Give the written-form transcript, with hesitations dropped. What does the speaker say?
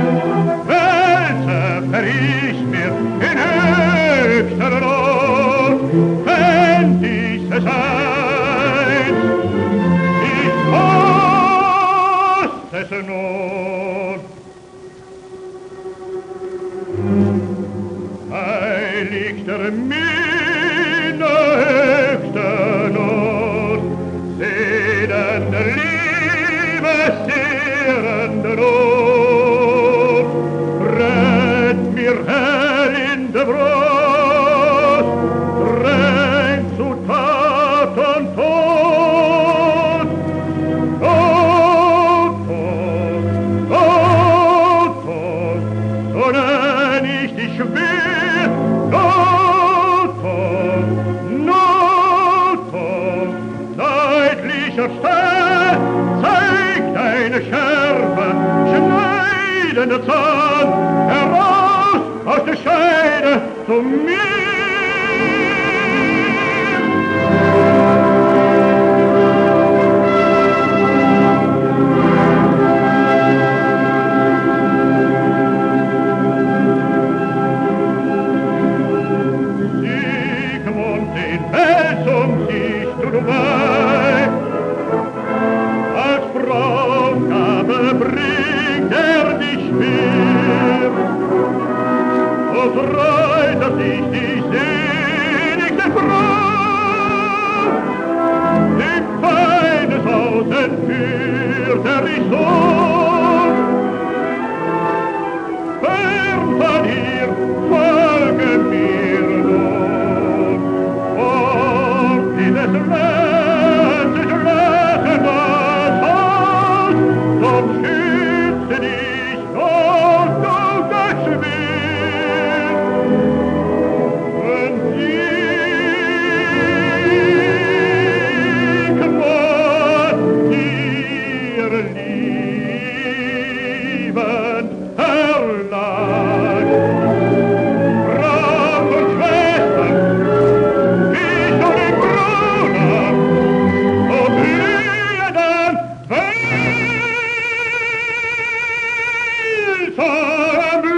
Wälzer verricht mir in höchster Not, wenn dieses Eins, ich muss es nun. Heiligster Minne höchster Not, sehnende Liebe, zehrende Not, brennt mir hell in der Brust, drängt zu Tat und Tod. Tod, Tod, Tod, Tod, so nenn ich dich schwer. Not, Tod, Not, Tod, seitlicher Stern, zeig deine Scherbe, schneidende Zahn, heraus aus der Scheide zu mir. Siegmund in Welsum siehst du bei, als Brautgabe bringt dich mir. So freut er sich die seligste Frau, dem Feindeshaus entführt dich so. Fern von hier, folge mir nun, fort in des Landes lachendes Haus, dort schütze dich und du das Schwert. Wenn Siegmund dir lieben Herrlein, Brauch und Schwestern, ich und den Bruder, so blühenden Wälzer